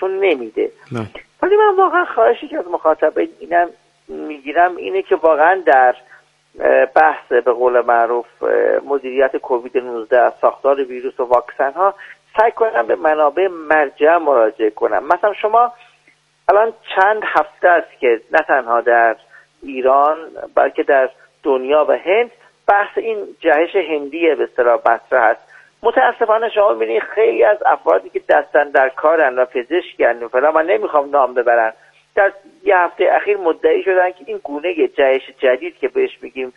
چون نمیده. ولی من واقعا خواهشی که از مخاطبین اینم میگیرم اینه که واقعا در بحث به قول معروف مدیریت کووید 19 ساختار ویروس و واکسن ها سعی کنم به منابع مرجع مراجعه کنم. مثلا شما الان چند هفته است که نه تنها در ایران بلکه در دنیا و هند بحث این جهش هندی به اصطلاح مطرح است. متاسفانه شما می‌بینید خیلی از افرادی که دستن در کارن و پزشکن و فلان، من نمیخوام نام ببرن، در یه هفته اخیر مدعی شدن که این گونه جهش جدید که بهش میگیم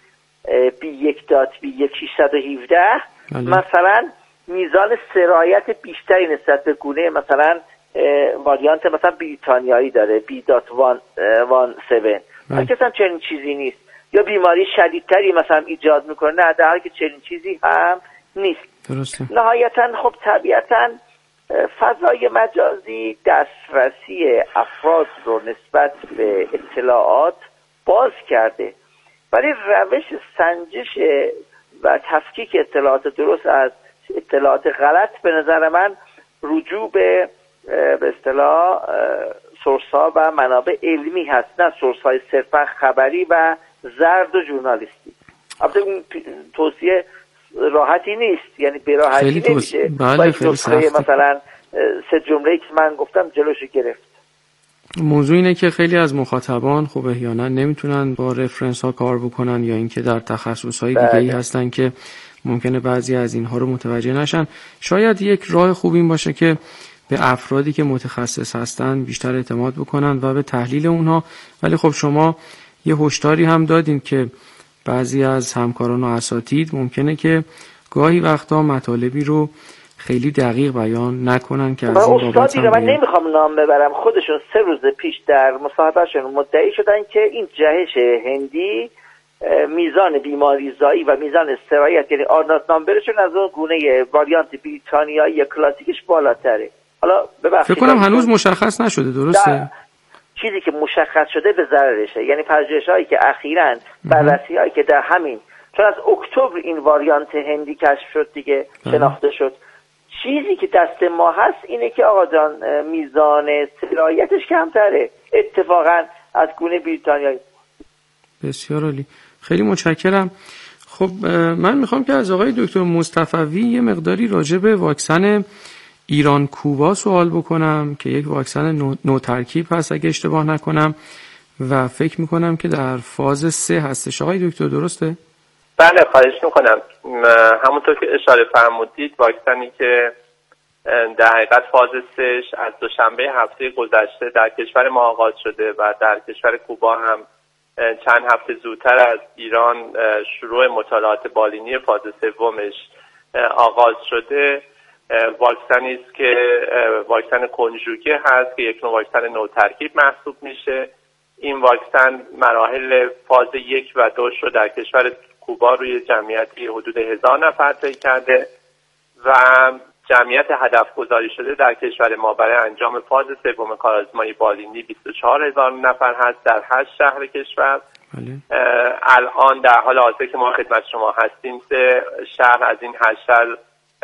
B1.1.617 مثلا میزان سرایت بیشتری نسبت به گونه مثلا واریانت مثلا بریتانیایی داره B.1.17 اصلا چنین چیزی نیست، یا بیماری شدیدتری مثلا ایجاد میکنه، نه در حالی که چنین چیزی هم نیست. درسته. نهایتا خب طبیعتا فضای مجازی دسترسی افراد رو نسبت به اطلاعات باز کرده، ولی روش سنجش و تفکیک اطلاعات درست از اطلاعات غلط به نظر من رجوع به اصطلاح سورس‌ها و منابع علمی هست، نه سورس‌های صرفا خبری و زرد و ژورنالیستی. البته این توصیه راحتی نیست، یعنی به راحتی نمیشه با یک نسخه مثلا 3 جمله‌ای که من گفتم جلوشو گرفت. موضوع اینه که خیلی از مخاطبان خب احیانا نمیتونن با رفرنس ها کار بکنن، یا اینکه در تخصص‌های دیگه‌ای هستن که ممکنه بعضی از اینها رو متوجه نشن. شاید یک راه خوب این باشه که به افرادی که متخصص هستن بیشتر اعتماد بکنن و به تحلیل اونها. ولی خب شما یه هشداری هم دادین که بعضی از همکاران و اساتید ممکنه که گاهی وقتا مطالبی رو خیلی دقیق بیان نکنن که از این بابت هم من نمیخوام نام ببرم، خودشون 3 روز پیش در مصاحبهشون مدعی شدن که این جهش هندی میزان بیماریزایی و میزان سرایت یعنی آرنات نامبرشون از اون گونه واریانت بریتانیایی کلاسیکش بالاتره. حالا ببخشید فکر کنم هنوز مشخص نشده، درسته؟ چیزی که مشخص شده به ضررشه، یعنی پژوهش‌هایی که اخیراً بررسی‌هایی که در همین چون از اکتبر این واریانت هندی کشف شد دیگه شناخته شد، چیزی که دست ما هست اینه که آقا جان میزان سرایتش کمتره اتفاقاً از گونه بریتانیایی. بسیار عالی، خیلی متشکرم. خب من میخوام که از آقای دکتر مصطفوی یه مقداری راجع به واکسن ایران کوبا سوال بکنم که یک واکسن نوترکیب هست اگه اشتباه نکنم و فکر میکنم که در فاز 3 هستش. آقای دکتر درسته؟ بله خواهش میکنم. همونطور که اشاره فرمودید واکسنی که در حقیقت فاز 3 از دوشنبه هفته گذشته در کشور ما آغاز شده و در کشور کوبا هم چند هفته زودتر از ایران شروع مطالعات بالینی فاز 3 آغاز شده، واکسنی است که واکسن کنژوگه هست که یک نوع واکسن نوترکیب محسوب میشه. این واکسن مراحل فاز 1 و 2 رو در کشور کوبا روی جمعیتی حدود 1000 نفر طی کرده و جمعیت هدف گذاری شده در کشور ما برای انجام فاز 3 کارآزمایی بالینی 24000 نفر هست در 8 شهر کشور. الان در حال حاضر که ما خدمت شما هستیم 3 شهر از این 8 شهر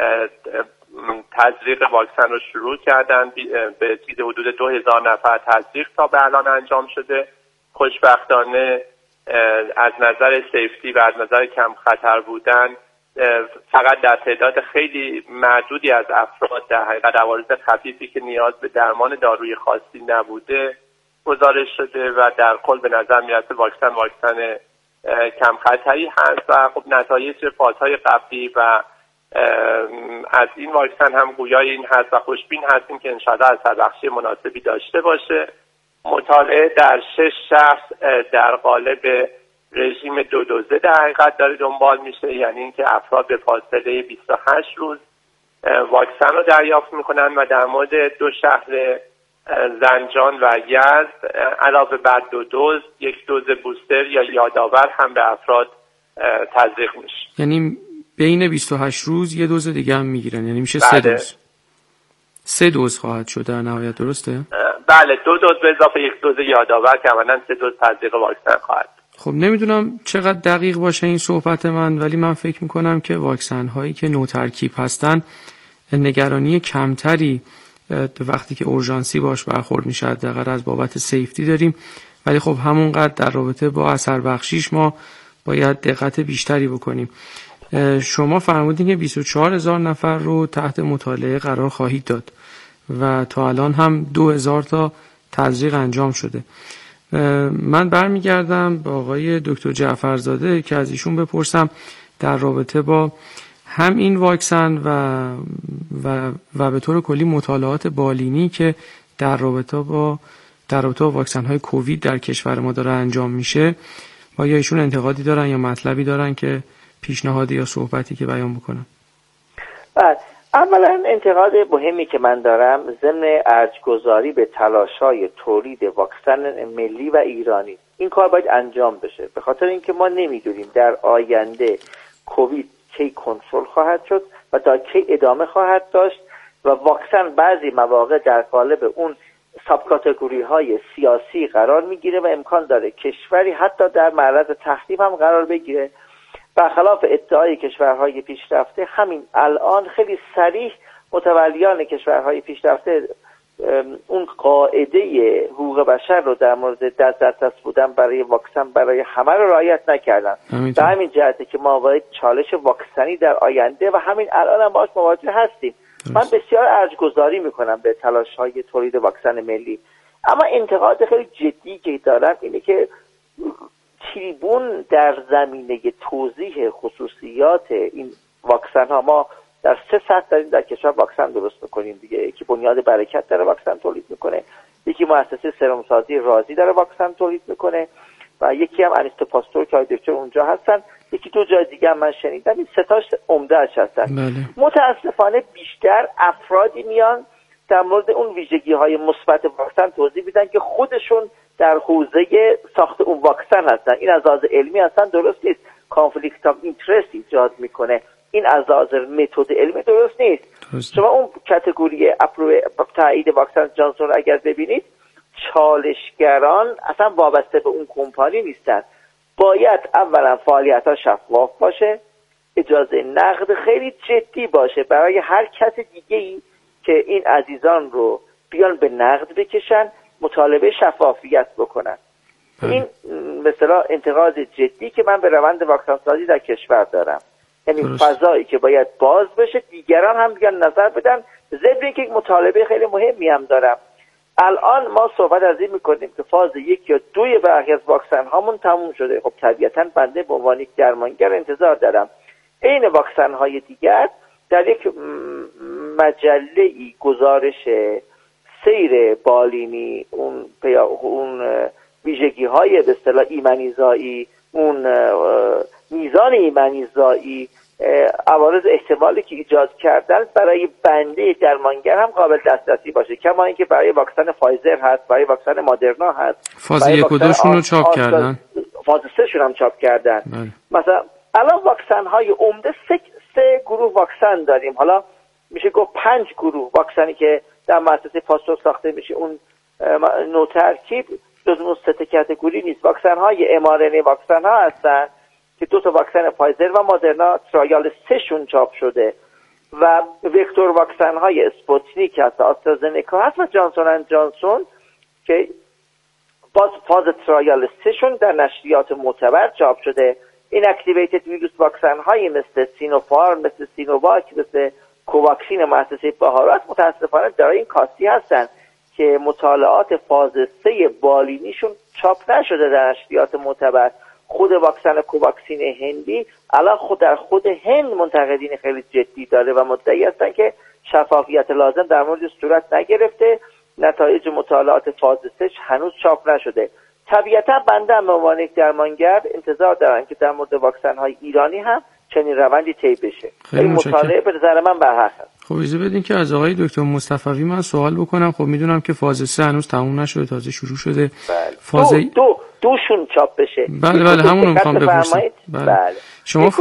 تزریق واکسن رو شروع کردن، به چیز حدود 2000 نفر تزریق تا به الان انجام شده. خوشبختانه از نظر سیفتی و از نظر کم خطر بودن فقط در تعداد خیلی معدودی از افراد در حقیقت عوارض خفیفی که نیاز به درمان دارویی خاصی نبوده گزارش شده و در کل به نظر میاد واکسن کم خطری هست و خب نتایج فازهای قبلی و از این واکسن هم گویای این هست و خوشبین هستیم که انشاءالله اثربخشی مناسبی داشته باشه. مطالعه در 6 شهر در قالب رژیم 2 دوزه در حقیقت داره دنبال میشه، یعنی اینکه افراد به فاصله 28 روز واکسن رو دریافت میکنن و در مورد 2 شهر زنجان و یزد علاوه بر 2 دوز 1 دوز بوستر یا یادآور هم به افراد تزریق میشه. یعنی بین 28 روز 1 دوز دیگه هم میگیرن، یعنی میشه 3 دوز. 3 دوز خواهد شد در نهایت، درسته؟ بله 2 دوز به اضافه 1 دوز یادآور که عملاً 3 دوز تزریق واکسن خواهد. خب نمیدونم چقدر دقیق باشه این صحبت من، ولی من فکر میکنم که واکسن هایی که نوترکیب هستن نگرانی کمتری وقتی که اورژانسی باش برخورد میشه حداقل از بابت سیفتی داریم، ولی خب همونقدر در رابطه با اثر بخشیش ما باید دقت بیشتری بکنیم. شما فرمودین که 24,000 نفر رو تحت مطالعه قرار خواهید داد و تا الان هم 2,000 تا تزریق انجام شده. من برمیگردم با آقای دکتر جعفرزاده که از ایشون بپرسم در رابطه با هم این واکسن و به طور کلی مطالعات بالینی که در رابطه با واکسن های کووید در کشور ما داره انجام میشه، آیا ایشون انتقادی دارن یا مطلبی دارن که پیشنهادی یا صحبتی که بیان بکنن؟ اولا انتقاد مهمی که من دارم ضمن ارجگذاری به تلاش‌های تولید واکسن ملی و ایرانی، این کار باید انجام بشه، به خاطر اینکه ما نمیدونیم در آینده کووید کی کنترل خواهد شد و تا کی ادامه خواهد داشت و واکسن بعضی مواقع در قالب اون ساب کاتگوری های سیاسی قرار میگیره و امکان داره کشوری حتی در معرض تخریب هم قرار بگیره. برخلاف ادعای کشورهای پیشرفته، همین الان خیلی صریح متولیان کشورهای پیشرفته اون قاعده حقوق بشر رو در مورد دست بودن برای واکسن برای همه رو رعایت نکردن. به همین جهته که ما باید چالش واکسنی در آینده و همین الان هم باش مواجه هستیم. من بسیار ارجگذاری میکنم به تلاش‌های تولید واکسن ملی، اما انتقاد خیلی جدی که دارم اینه که تریبون در زمینه توضیح خصوصیات این واکسن ها، ما در 3 سطح داریم در کشور واکسن درست میکنیم دیگه. یکی بنیاد برکت داره واکسن تولید میکنه، یکی مؤسسه سرم سازی رازی داره واکسن تولید میکنه و یکی هم انیستو پاستور که دکتر اونجا هستن، یکی 2 جای دیگه هم من شنیدم. این 3 تاش عمده‌اش هستن. متاسفانه بیشتر افرادی میان در مورد اون ویژگی‌های مثبت واکسن توضیح میدن که خودشون در حوزه ساخت اون واکسن هستن. این از لحاظ علمی اصلا درست نیست، کانفلیکت آف اینترست ایجاد میکنه. این از لحاظ متد علمی درست نیست. شما اون کاتگوری تایید واکسن جانسون رو اگر ببینید، چالشگران اصلا وابسته به اون کمپانی نیستن. باید اولا فعالیت‌ها شفاف باشه، اجازه نقد خیلی جدی باشه برای هر کس دیگه‌ای که این عزیزان رو بیان به نقد بکشن، مطالبه شفافیت بکنن. این مثلا انتقاد جدی که من به روند واکسن سازی در کشور دارم، یعنی فضایی که باید باز بشه، دیگران هم بیان نظر بدن. ضمن اینکه یک مطالبه خیلی مهمی هم دارم. الان ما صحبت از این میکنیم که فاز 1 یا 2 برخی از واکسن هامون تموم شده. خب طبیعتاً بنده به عنوان یک درمانگر انتظار دارم این واکسن های دیگر در یک مجله‌ای گزارش سیر بالینی، اون ویژگی‌های به اصطلاح ایمنیزایی، اون میزان ایمنیزایی، عوارض احتمالی که ایجاد کردن برای بنده درمانگر هم قابل دسترسی باشه. کما اینکه برای واکسن فایزر هست، برای واکسن مادرنا هست، فاز 1 و 2 شون رو چاپ کردن، فاز 3 شون هم چاپ کردن. مثلا الان واکسن های عمده 3 گروه واکسن داریم. حالا میشه گفت 5 گروه واکسنی که در مؤسسه پاستور ساخته میشه، اون نوع ترکیب جز اون 3 کاتگوری نیست. واکسن های mRNA واکسن ها هستن که 2 تا واکسن فایزر و مادرنا ترایال 3 شون چاپ شده و وکتور واکسن های اسپوتنیک هست، آسترازنکا هست و جانسون اند جانسون که باز فاز ترایال 3 شون در نشریات معتبر چاپ شده. این اکتیویتد ویروس واکسن های مثل سینوفارم، مثل سینوواک، مثل کوواکسین مؤسسه بهارات متاسفانه دارای این کاستی هستن که مطالعات فاز 3 بالینیشون چاپ نشده در نشریات معتبر. خود واکسن کوواکسین هندی الان در خود هند منتقدین خیلی جدی داره و مدعی هستن که شفافیت لازم در مورد صورت نگرفته. نتایج مطالعات فاز 3 هنوز چاپ نشده. طبیعتا بنده هم به عنوان یک درمانگر انتظار دارم که در مورد واکسن های ایرانی هم چنین روندی طی بشه. این مطالعه به نظر من برحق است. خب اجازه بدین که از آقای دکتر مصطفی من سوال بکنم. خب میدونم که فاز 3 هنوز تموم نشده، تازه شروع شده. بله. فاز دوشون چاپ بشه. بله همون رو میخوام بپرسم. بله. شما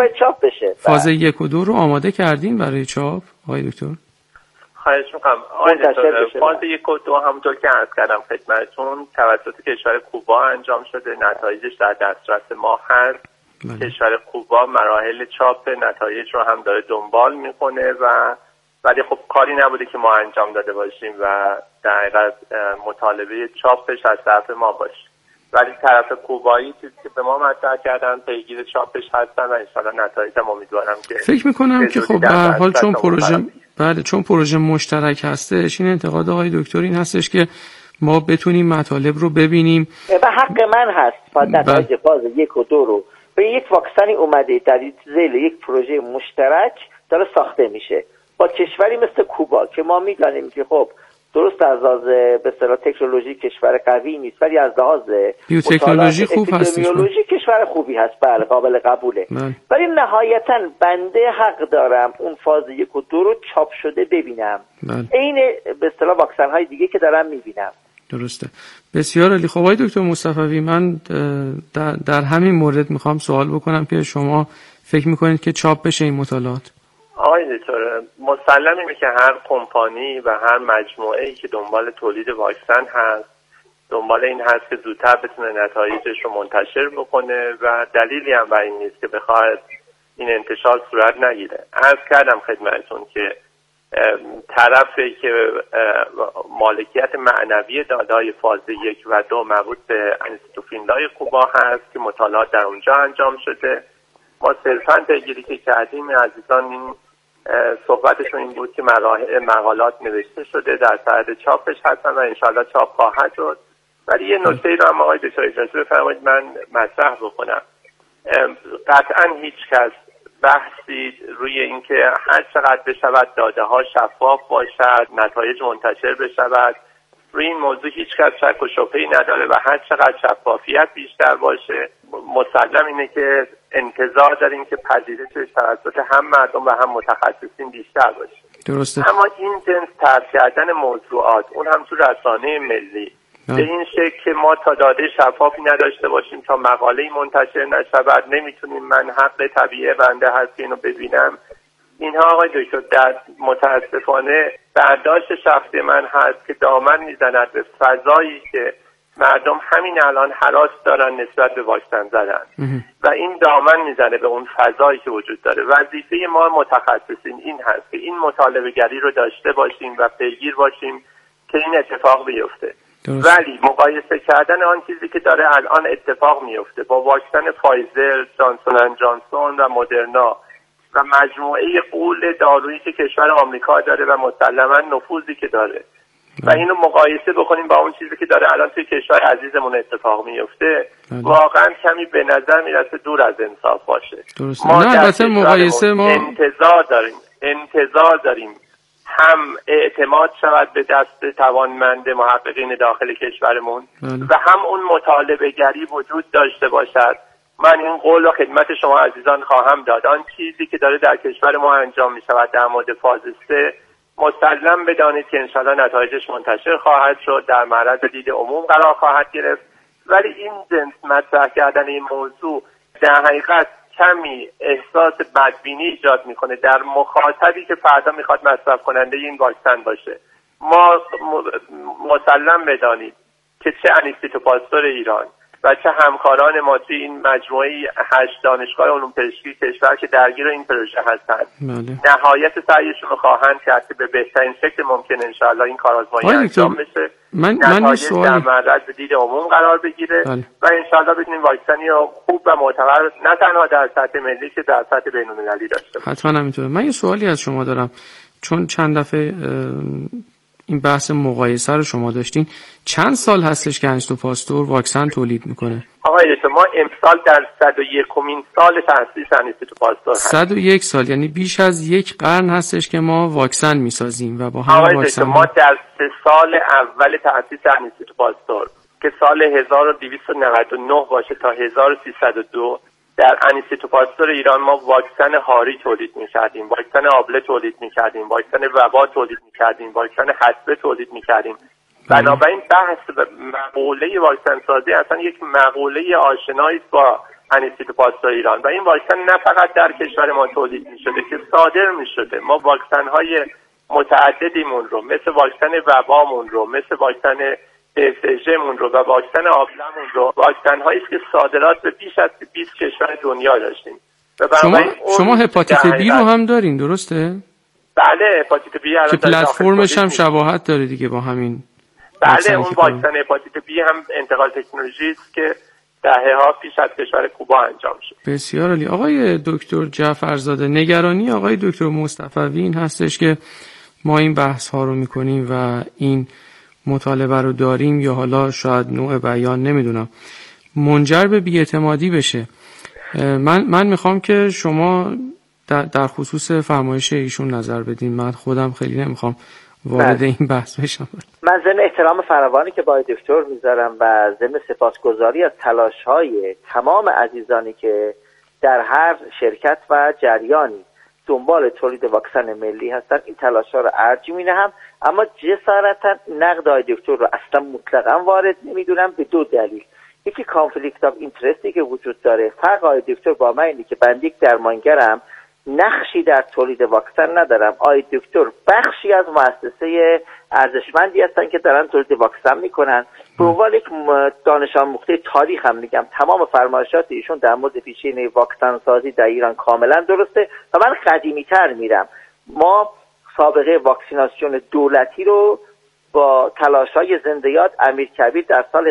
فاز 1 و 2 رو آماده کردین برای چاپ آقای دکتر؟ خواهش میکنم. فاز 1 و 2 همونطور که عرض کردم خدمتتون توسط کشور کوبا انجام شده، نتایجش در دسترس ما هست. کشور کوبا مراحل چاپ نتایج رو هم داره دنبال میکنه و ولی خب کاری نبوده که ما انجام داده باشیم و در حقیقت مطالبه چاپش از طرف ما باشه. ولی طرف کوبایی چیزی که به ما مطرح کردن پیگیر چاپش هستن و انشالله نتایجم امیدوارم که فکر میکنم که خب به هر حال چون پروژه مشترک هستش، این انتقاد آقای دکتر این هستش که ما بتونیم مطالب رو ببینیم و حق من هست نتایج فاز 1 و 2 رو به یک واکسنی اومده در ذیل یک پروژه مشترک داره ساخته میشه با کشوری مثل کوبا که ما میدانیم که خب درست از لحاظ به اصطلاح تکنولوژی کشور قوی نیست ولی از لحاظ بیوتکنولوژی خوب هست، تکنولوژی کشور خوبی هست، بله قابل قبوله. ولی نهایتا بنده حق دارم اون فاز 1 و 2 رو چاپ شده ببینم، عین به اصطلاح واکسن های دیگه که دارم میبینم. درسته. بسیار عالی. خب آقای دکتر مصطفوی، من در همین مورد میخوام سوال بکنم که شما فکر میکنید که چاپ بشه این مطالعات؟ آقای دکتر، مسلمه که هر کمپانی و هر مجموعه‌ای که دنبال تولید واکسن هست دنبال این هست که زودتر بتونه نتایجش رو منتشر بکنه و دلیلی هم بر این نیست که بخواد این انتشار صورت نگیره. عرض کردم خدمتتون که طرفی که مالکیت معنوی داده‌های فاز 1 و 2 مربوط به انستیتو فینلای کوبا هست که مطالعات در اونجا انجام شده. ما صرفاً پیگیری که کردیم عزیزان این صحبتشون این بود که مقالات نوشته شده در صدد چاپش هستن و انشالله چاپ خواهد شد. ولی یه نکته رو هم آقای دکتر اجازه بفرمایید من مطرح بکنم. قطعاً هیچ کس بحثی روی اینکه هر چقدر بشود داده ها شفاف باشد، نتایج منتشر بشود، روی این موضوع هیچ کس شک و شبهه‌ای نداره و هر چقدر شفافیت بیشتر باشه مسلم اینه که انتظار داریم که پذیرشش توسط هم مردم و هم متخصصین بیشتر باشه. درسته. اما این جنس طرح کردن موضوعات اون هم تو رسانه ملی به این شکل که ما تا داده شفافی نداشته باشیم تا مقاله‌ای منتشر نشود نمیتونیم من حق طبیعی بنده هست که اینو ببینم، اینها آقای دکتر در متاسفانه برداشت شخصی من هست که دامن میزند به فضایی که مردم همین الان هراس دارن نسبت به واکسن زدن و این دامن میزنه به اون فضایی که وجود داره. وظیفه ما متخصصین این هست که این مطالبه گری رو داشته باشیم و پیگیر باشیم که این اتفاق بیفته. ولی مقایسه کردن آن چیزی که داره الان اتفاق میفته با واکسن فایزر، جانسون اند جانسون و مدرنا و مجموعه غول دارویی که کشور آمریکا داره و مسلماً نفوذی که داره و اینو مقایسه بکنیم با اون چیزی که داره الان توی کشور عزیزمون اتفاق میفته، واقعا کمی به نظر میرسه دور از انصاف باشه. ما در مقایسه ما انتظار داریم هم اعتماد شود به دست توانمند محققین داخل کشورمون و هم اون مطالبه گری وجود داشته باشد. من این قول رو خدمت شما عزیزان خواهم داد. آن چیزی که داره در کشور ما انجام می شود در مورد فاز 3 مسلم بدانید که انشاءالله نتایجش منتشر خواهد شد، در معرض دید عموم قرار خواهد گرفت. ولی این جنس مطرح کردن این موضوع در حقیقت کمی احساس بدبینی ایجاد میکنه در مخاطبی که فردا میخواد مصرف کننده این واکسن باشه. ما مسلم بدانید که چه انستیتو پاستور ایران و چه همکاران ما توی این مجموعه 8 دانشگاه علوم پزشکی کشور که درگیر این پروژه هستند نهایت سعیشون رو خواهند کرد که به بهترین شکل ممکن انشاءالله این کارآزمایی انجام بشه، نتایج در معرض دید عموم قرار بگیره و انشاءالله بتونیم واکسنی رو خوب و معتبر نه تنها در سطح ملی که در سطح بین‌المللی داشته باشیم. حتما همینطوره. من یه سوالی از شما دارم، چون چند دفعه این بحث مقایسه رو شما داشتین، چند سال هستش که انستیتو پاستور واکسن تولید میکنه؟ آقای دکتر ما امسال در 101مین سال تأسیس انستیتو پاستور هست. 101 سال، یعنی بیش از یک قرن هستش که ما واکسن میسازیم و با همین واکسن ما در 3 سال اول تأسیس انستیتو پاستور که سال 1299 باشه تا 1302 در انستیتو پاستور ایران ما واکسن هاری تولید می‌کردیم، واکسن آبله تولید می‌کردیم، واکسن وبا تولید می‌کردیم، واکسن حصبه تولید می‌کردیم. بنابراین بحث مقوله واکسن سازی اصلا یک مقوله آشنایی با انستیتو پاستور ایران و این واکسن نه فقط در کشور ما تولید می‌شده که صادر می‌شده. ما واکسن‌های متعددیمون رو مثل واکسن وبامون رو، مثل واکسن BCG-مون رو و واکسن آبلمون رو، واکسن هایی که صادرات به بیش از 20 کشور دنیا داشتیم. شما هپاتیت بی رو هم دارین، درسته؟ بله هپاتیت بی که پلتفرمش هم شباهت داره دیگه با همین. بله اون واکسن هپاتیت بی هم انتقال تکنولوژی است که دهه‌ها پیش از کشور کوبا انجام شد. بسیار عالی. آقای دکتر جعفرزاده، نگرانی آقای دکتر مصطفوی این هستش که ما این بحث ها رو میکنیم و این مطالبه رو داریم یا حالا شاید نوع بیان نمیدونم منجر به بی‌اعتمادی بشه. من میخوام که شما در خصوص فرمایش ایشون نظر بدین. من خودم خیلی نمیخوام وارد این بحث بشم. من ضمن احترام فراوانی که با دکتر میذارم و ضمن سپاسگزاری از تلاش‌های تمام عزیزانی که در هر شرکت و جریانی دنبال تولید واکسن ملی هستن این تلاش‌ها رو ارجاع می‌دهم، اما جسارتا نقد آقای دکتر رو اصلا مطلقاً وارد نمیدونم به دو دلیل. یکی کانفلیکت آف اینترستی که وجود داره. فرق آقای دکتر با من اینه که بنده یک درمانگرم، نقشی در تولید واکسن ندارم. آقای دکتر بخشی از مؤسسه ارزشمندی هستن که دارن تولید واکسن میکنن. به عنوان یک دانش آموخته تاریخ هم میگم تمام فرمایشات ایشون در مورد پیشینه واکسن سازی در ایران کاملا درسته و من قدیمی تر میرم. ما سابقه واکسیناسیون دولتی رو با تلاش‌های زنده یاد امیرکبیر در سال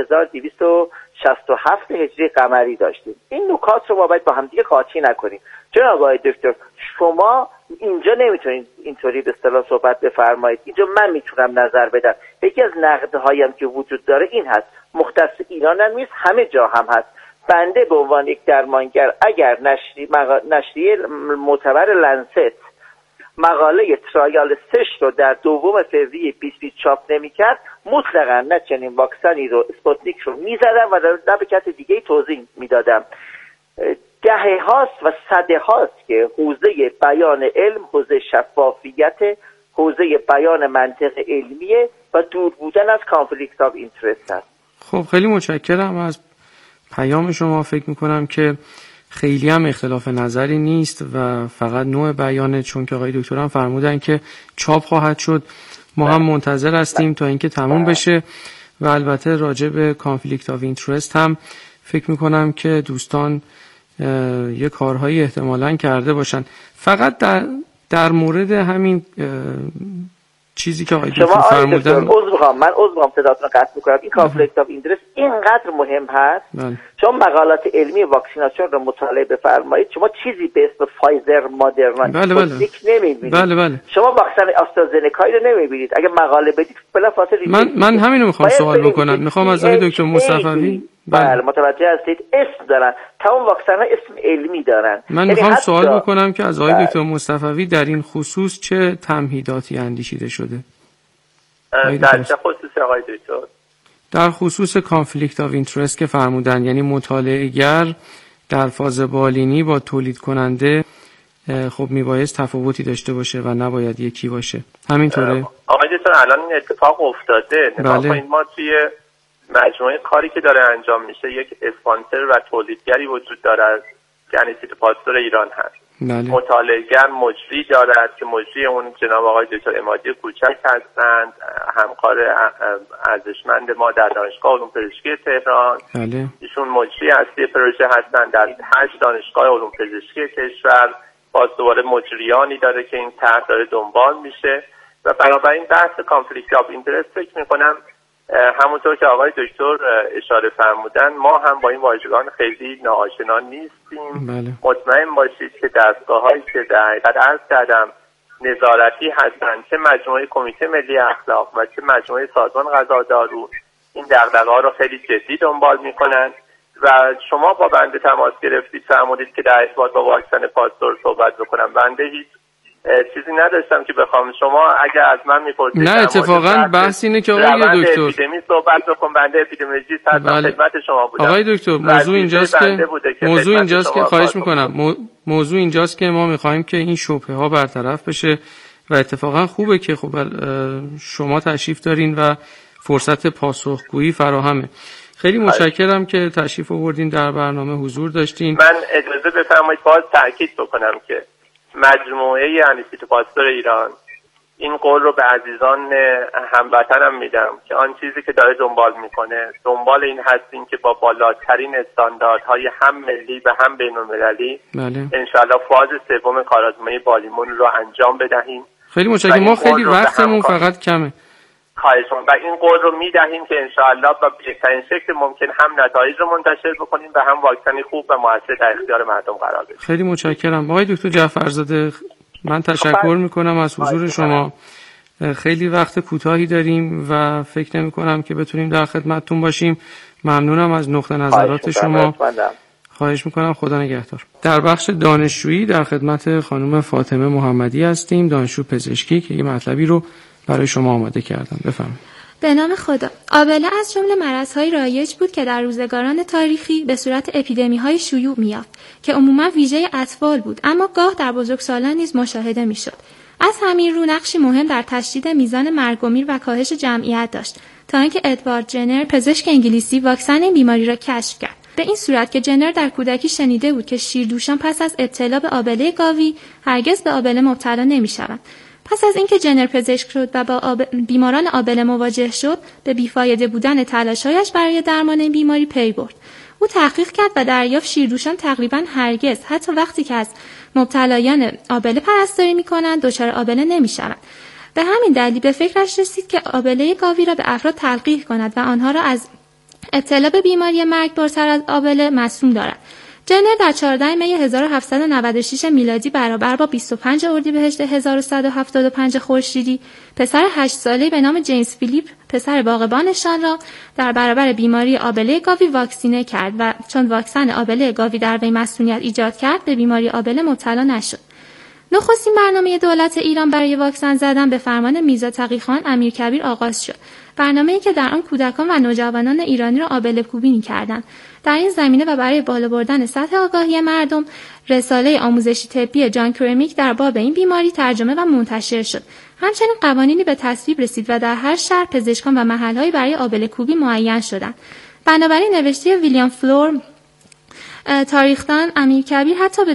1267 هجری قمری داشتیم. این نکات رو ما باید با هم دیگه قاطی نکنیم. جناب آقای دکتر شما اینجا نمیتونید اینطوری به اصطلاح صحبت بفرمایید. اینجا من میتونم نظر بدم. یکی از نقدهایم که وجود داره این هست، مختص ایران هم نیست، همه جا هم هست. بنده به عنوان یک درمانگر اگر نشریه معتبر لنست مقاله ترایال 6 رو در 2 فوریه 2020 چاپ نمی‌کرد، مطلقاً نه چنین واکسنی رو اسپوتنیک رو می‌زدم و نه به کس دیگه‌ای توضیح می‌دادم. دهه هاست و صده هاست که حوزه بیان علم، حوزه شفافیت، حوزه بیان منطق علمیه و دور بودن از کانفلیکت آف اینترست هست. خب خیلی متشکرم از پیام شما. فکر می‌کنم که خیلی هم اختلاف نظری نیست و فقط نوع بیانه، چون که آقای دکتر هم فرمودن که چاپ خواهد شد. ما هم منتظر هستیم تا اینکه تموم بشه و البته راجع به کانفلیکت آف اینترست هم فکر میکنم که دوستان یه کارهایی احتمالاً کرده باشن. فقط در مورد همین چیزی که آقای دکتر فرمودن، من عذر میخوام صداتون رو قطع میکنم. این کانفلیکت آف اینترست اینقدر مهم هست. شما مقالات علمی واکسیناسیون رو مطالعه بفرمایید، شما چیزی به اسم فایزر، مادرنا نمیبینید. شما واکسن آسترازنکایی رو نمیبینید. اگه مقاله بدید بلافاصله من همینو میخوام سوال بکنم. میخوام از آقای دکتر مصطفوی بله متوجه هستید اسم دارن، تمام واکسن ها اسم علمی دارن. من میخوام سوال بکنم که از آقای دکتر مصطفوی در این خصوص چه تمهیداتی اندیشیده شده؟ در چه خصوصی آقای دکتر؟ در خصوص کانفلیکت آف اینترست که فرمودن، یعنی مطالعه‌گر در فاز بالینی با تولید کننده خب میبایست تفاوتی داشته باشه و نباید یکی باشه. همینطوره؟ آقای دکتر الان این اتفاق افتاده. نگاه کنید ما توی مجموعه کاری که داره انجام میشه یک اسپانسر و تولیدگری وجود داره که انیسیت پاستور ایران هست. مطالعه‌گر مجری دارد که مجری اون جناب آقای دکتر امادی کوچک هستند، همکار ارزشمند ما در دانشگاه علوم پزشکی تهران. ایشون مجری اصلی پروژه هستند در 8 دانشگاه علوم پزشکی کشور. باز دوباره مجریانی داره که این طرح داره دنبال میشه و بنابراین بحث کانفلیکت آف اینترست فکر میکنم همونطور که آقای دکتر اشاره فرمودن ما هم با این واژگان خیلی ناآشنا نیستیم. مطمئن باشید که دستگاه‌هایی که در حقیقت عرض کردم نظارتی هستند، چه مجموعه کمیته ملی اخلاق و چه مجموعه سازمان غذا دارو، این دغدغه‌ها رو خیلی جدی دنبال می‌کنند و شما با بنده تماس گرفتید فرمودید که در ارتباط با واکسن پاستور صحبت بکنم. بنده هیچ چیزی نداشتم که بخوام. شما اگر از من میپرسید نه اتفاقا بحث اینه که آقای دکتر اپیدمی صحبت بکنم، بنده اپیدمیولوژیست هستم، خدمت شما بودم. آقای دکتر موضوع اینجاست که خواهش میکنم موضوع اینجاست که ما میخوایم که این شبهه ها برطرف بشه و اتفاقا خوبه که خب شما تشریف دارین و فرصت پاسخگویی فراهمه. خیلی متشکرم که تشریف آوردین در برنامه حضور داشتین. من اجازه بفرمایید باز تاکید بکنم که مجموعه انیسیت پاستور ایران این قول رو به عزیزان هموطنم میدم که آن چیزی که داره دنبال میکنه دنبال این هستیم که با بالاترین استانداردهای هم ملی و هم بین‌المللی انشاءالله فاز 3 کارآزمایی بالیمون رو انجام بدهیم خیلی متشکرم. ما خیلی وقتمون فقط کمه. خواهش می‌کنم و این قول رو میدهیم که انشاءالله با بهترین شکل ممکن هم نتایج رو منتشر بکنیم و هم واکسنی خوب و موثر در اختیار مردم قرار بدیم. خیلی متشکرم. آقای دکتر جعفرزاده من تشکر میکنم از حضور شما. خیلی وقت کوتاهی داریم و فکر نمی‌کنم که بتونیم در خدمتتون باشیم. ممنونم از نقطه نظرات شما. خواهش میکنم. خدا نگهدار. در بخش دانشجویی در خدمت خانم فاطمه محمدی هستیم، دانشجو پزشکی که یه مطلبی رو برای شما آماده کردم. بفرمایید. به نام خدا. آبله از جمله مرض‌های رایج بود که در روزگاران تاریخی به صورت اپیدمی‌های شیوع می‌یافت که عموما ویژه اطفال بود، اما گاه در بزرگسالان نیز مشاهده می‌شد. از همین رو نقشی مهم در تشدید میزان مرگ و میر و کاهش جمعیت داشت تا اینکه ادوارد جنر پزشک انگلیسی واکسن این بیماری را کشف کرد. به این صورت که جنر در کودکی شنیده بود که شیردوشان پس از ابتلا به آبله گاوی هرگز به آبله مبتلا نمی‌شوند. پس از اینکه جنر پزشک شد و با بیماران آبله مواجه شد، به بیفایده بودن تلاش‌هایش برای درمان این بیماری پی برد. او تحقیق کرد و دریافت شیردوشان تقریباً هرگز، حتی وقتی که از مبتلایان آبله پرستاری می‌کنند، دچار آبله نمی‌شوند. به همین دلیل به فکرش رسید که آبله گاوی را به افراد تلقیح کند و آنها را از ابتلا به بیماری مرگبارتر از آبله معصوم دارد. جنر در 14 می 1796 میلادی برابر با 25 اردیبهشت 1175 خورشیدی پسر 8 ساله‌ای به نام جیمز فیلیپ، پسر باغبانشان را در برابر بیماری آبله گاوی واکسینه کرد و چون واکسن آبله گاوی در وی مسئولیت ایجاد کرد، به بیماری آبله مبتلا نشد. نخستین برنامه دولت ایران برای واکسن زدن به فرمان میرزا تقی‌خان امیرکبیر آغاز شد. برنامه‌ای که در آن کودکان و نوجوانان ایرانی را آبله کوبی می‌کردند. در این زمینه و برای بالا بردن سطح آگاهی مردم، رساله آموزشی طبی جان کرمیک در باب این بیماری ترجمه و منتشر شد. همچنین قوانینی به تصویب رسید و در هر شهر پزشکان و محل‌هایی برای آبله کوبی معین شدند. بنابراین نوشته ویلیام فلور تاریخدان امیرکبیر حتی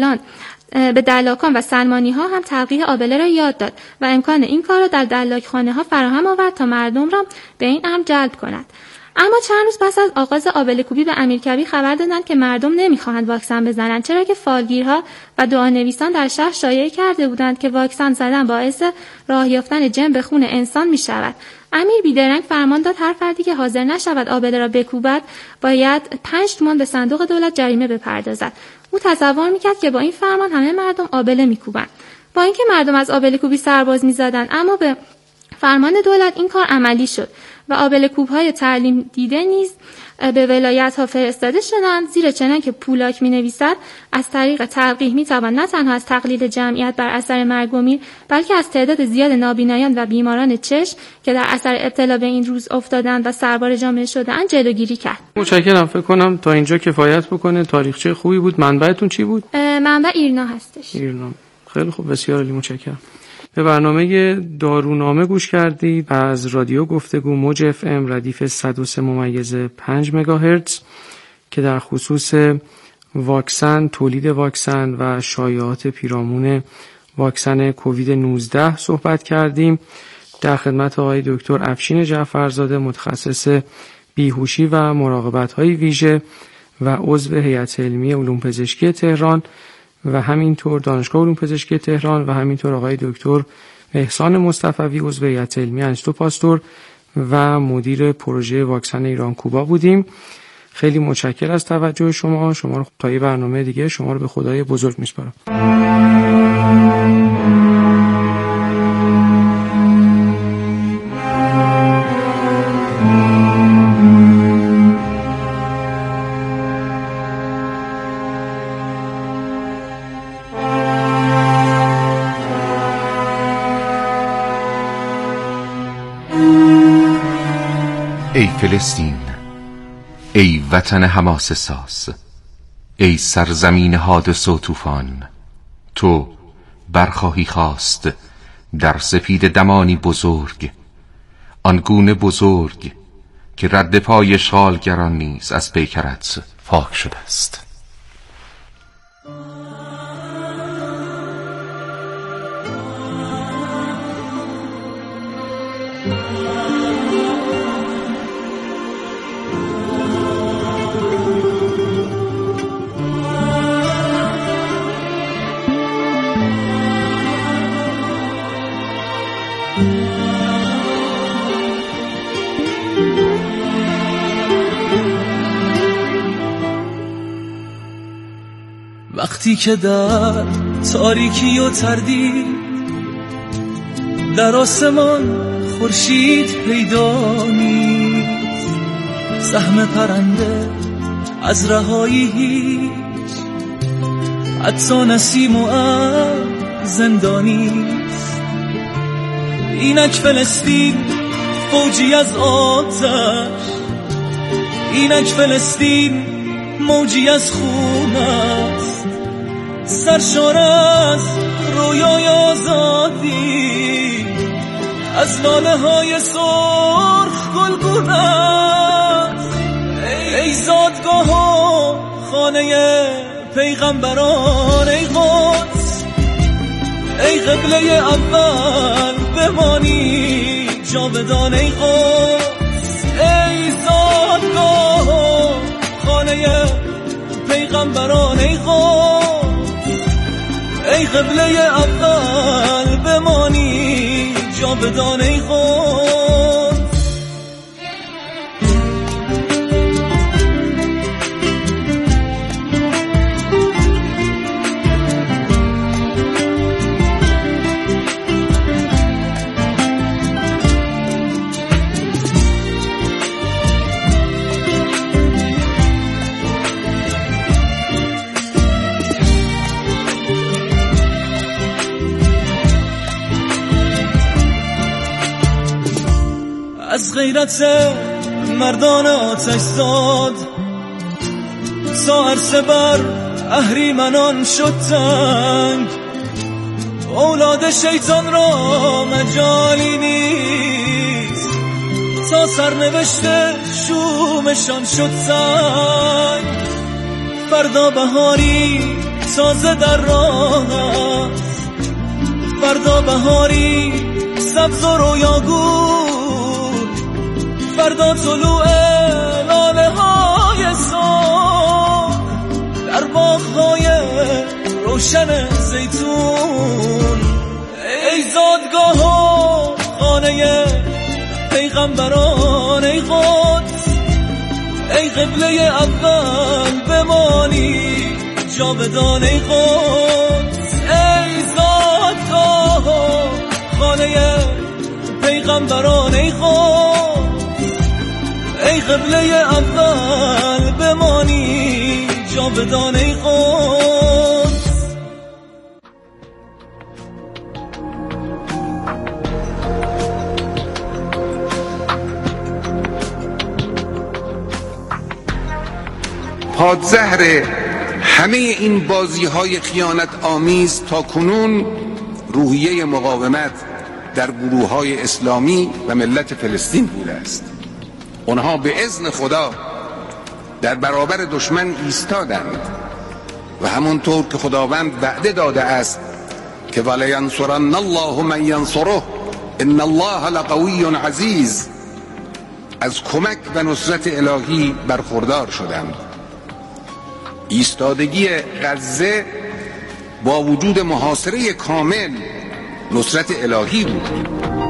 به دلاکان و سلمانی ها هم تلقیح آبله را یاد داد و امکان این کار را در دلاکخانه ها فراهم آورد تا مردم را به این امر جلب کند. اما چند روز پس از آغاز آبله کوبی به امیرکبیر خبر دادند که مردم نمیخواهند واکسن بزنند، چرا که فالگیرها و دعانویسان در شهر شایعه کرده بودند که واکسن زدن باعث راه یافتن جن به خون انسان میشود. امیر بیدرنگ فرمان داد هر فردی که حاضر نشود آبله را بکوبد باید 5 تومان به صندوق دولت جریمه بپردازد. او تصور میکرد که با این فرمان همه مردم آبله میکوبند. با اینکه مردم از آبله کوبی سرباز میزدند، اما به فرمان دولت این کار عملی شد و آبله کوب‌های تعلیم دیده نیز به ولایت‌ها فرستاده شدند، زیرا چنان که پولاک می‌نویسد از طریق تلقیح می‌توان نه تنها از تقلیل جمعیت بر اثر مرگ و میر، بلکه از تعداد زیاد نابینایان و بیماران چشم که در اثر ابتلا به این روز افتادند و سربار جامعه شده‌اند جلوگیری کرد. متشکرم. فکر کنم تا اینجا کفایت بکنه. تاریخچه خوبی بود. منبعتون چی بود؟ منبع ایرنا هستش. ایرنا. خیلی خوب، بسیار عالی، متشکرم. به برنامه دارونامه گوش کردید از رادیو گفتگو موج FM ردیف 103.5 مگاهرتز که در خصوص واکسن، تولید واکسن و شایعات پیرامون واکسن کووید 19 صحبت کردیم. در خدمت آقای دکتر افشین جعفرزاده، متخصص بیهوشی و مراقبت‌های ویژه و عضو هیئت علمی علوم پزشکی تهران و همینطور دانشگاه علوم پزشکی تهران و همینطور آقای دکتر احسان مصطفوی عضو هیئت علمی انستو پاستور و مدیر پروژه واکسن ایران کوبا بودیم. خیلی متشکرم از توجه شما. شما رو تا یه برنامه دیگه شما رو به خدای بزرگ میسپارم. ای فلسطین، ای وطن حماسه ساز، ای سرزمین حادث و طوفان، تو برخواهی خواست در سپید دمانی بزرگ، آنگونه بزرگ که رد پای اشغالگران نیز از پیکرت پاک شده است. وقتی که در تاریکی و تردید در آسمان خورشید پیدا نیست، سهم پرنده از رهایی هیچ حتی نسیم و زندانیست. اینک فلسطین فوجی از آتش، اینک فلسطین موجی از خون است، سرشار از رویای آزادی، از لاله های سرخ گلگون است. ای زادگاه و خانه پیغمبران، ای قدس، ای قبله اول بمانی جاودان، ای قدس، ای زادگاه و خانه پیغمبران، ای قدس، ای قبله اول بمانی جاودان، ای قدس. از غیرت مردان آتش زاد تا عرصه بر اهریمنان شد تنگ، اولاد شیطان را مجالی نیست تا سرنوشت شومشان شد سنگ. فردا بهاری تازه در راه است، فردا بهاری سبز و رویاگون، فردا طلوع لاله های سرخ در باغ‌های روشن زیتون. ای زادگاه و خانه پیغمبران، ای قدس، ای قبله اول بمانی جاودان، ای قدس، ای زادگاه و خانه پیغمبران، ای قدس، ای قبله اول بمانی جاودان، ای قدس. پادزهر همه این بازی‌های خیانت آمیز تا کنون روحیه مقاومت در گروه‌های اسلامی و ملت فلسطین بوده است. آنها به اذن خدا در برابر دشمن ایستادند و همونطور که خداوند وعده داده است که ولینصرن الله من ینصره ان الله لقوی عزیز، از کمک و نصرت الهی برخوردار شدند. ایستادگی غزه با وجود محاصره کامل نصرت الهی بود.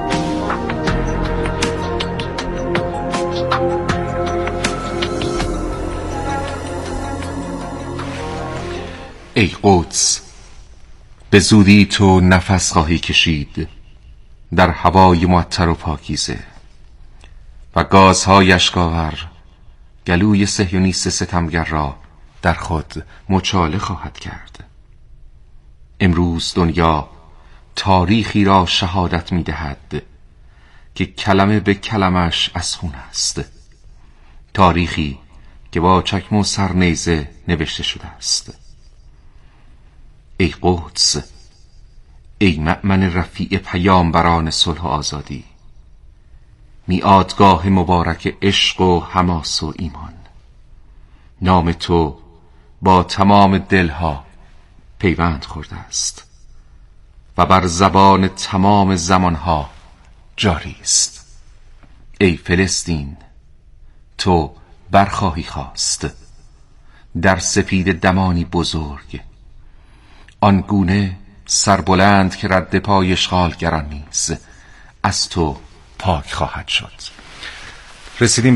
ای قدس، به زودی تو نفس خواهی کشید در هوای معطر و پاکیزه و گازهای اشک‌آور گلوی صهیونیست ستمگر را در خود مچاله خواهد کرد. امروز دنیا تاریخی را شهادت می دهد که کلمه به کلمش از خون است، تاریخی که با چکمه و سرنیزه نوشته شده است. ای قدس، ای مأمن رفیع پیامبران صلح و آزادی، میعادگاه مبارک عشق و حماس و ایمان، نام تو با تمام دلها پیوند خورده است و بر زبان تمام زمانها جاری است. ای فلسطین، تو برخواهی خواست در سپید دمانی بزرگ، آنگونه سربلند که رد پای اشغالگران نیز از تو پاک خواهد شد. رسیدیم